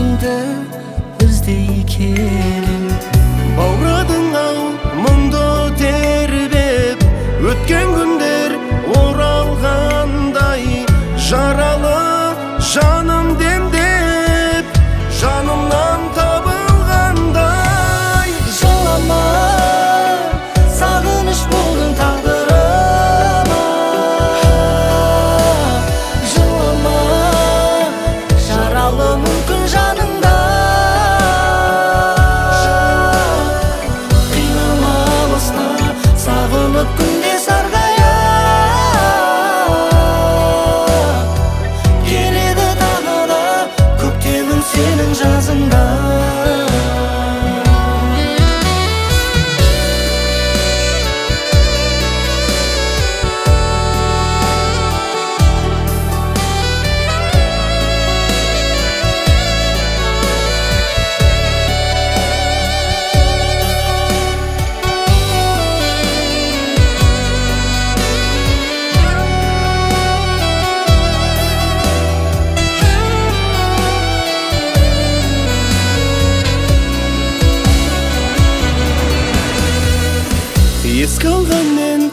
өзіңді іздей келем. Баурадың ау мұңды тербеп, өткен күндер оралғандай, жаралы жаным демдеп, жанымнан табылғандай. Жылама, сағыныш болдың тағдырыма. Жылама, жаралы мүмкін жаныңда. Қинама алыста, сағынып күнде сарғая. Келеді тағы да көктемің сенің жазыңда. Еске алғанмен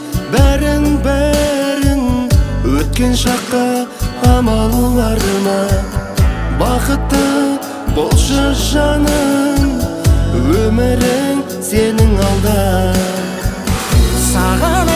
бәрін өткен шаққа амалы бар ма? Бақытты болшы жаным, өмірің сенің алда. Саған